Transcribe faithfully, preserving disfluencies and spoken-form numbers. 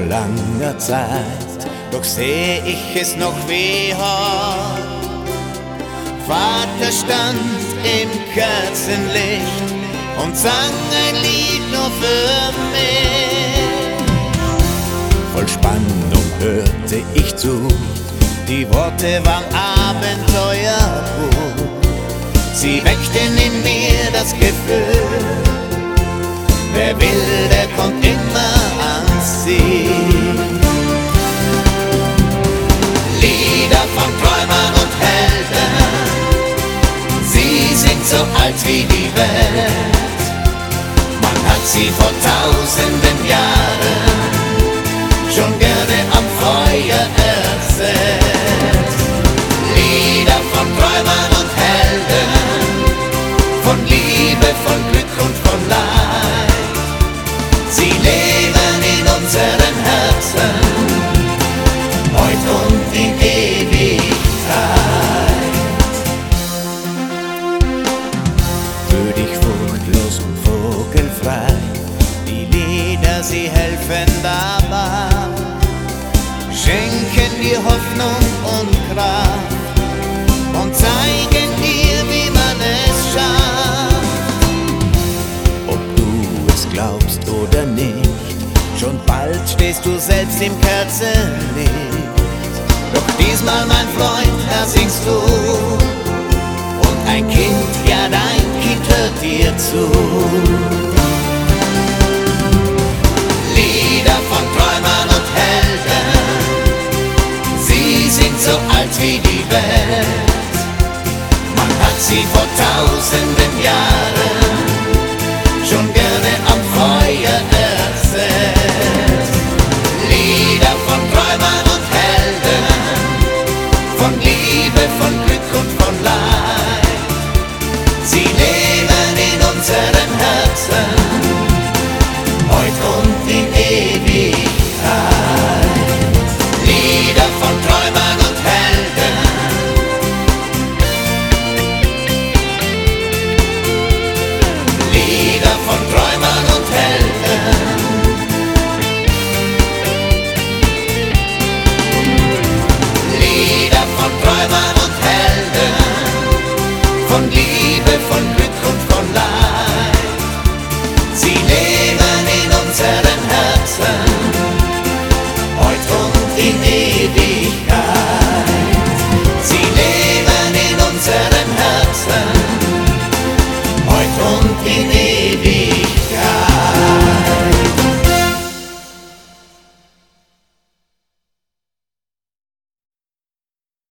vor langer Zeit, doch seh ich es noch wie heut. Vater stand im Kerzenlicht und sang ein Lied nur für mich. Voll Spannung hörte ich zu, die Worte waren Abenteuer pur. Sie weckten in mir das Gefühl, wer will, der kommt immer ans Ziel. Lieder von Träumern und Helden, sie sind so alt wie die Welt. Man hat sie vor tausenden Jahren schon gerne am Feuer erzählt. Lieder von Träumern und Helden, von Liebe, von Glück und von Leid. Sie leben in unseren Herzen, heut und in Ewigkeit. Für dich furchtlos und vogelfrei, die Lieder, sie helfen dabei, schenken dir Hoffnung und Kraft und zeigen dir, wie man es schafft. Ob du es glaubst oder nicht, schon bald stehst du selbst im Kerzenlicht. Doch diesmal, mein Freund, da singst du, und ein Kind, ja dein Kind hört dir zu. Lieder von Träumern und Helden, sie sind so alt wie die Welt. Man hat sie vor tausenden Jahren schon gerne am Feuer erzählt. Lieder von Träumern und Helden, von Liebe, von Glück und von Leid.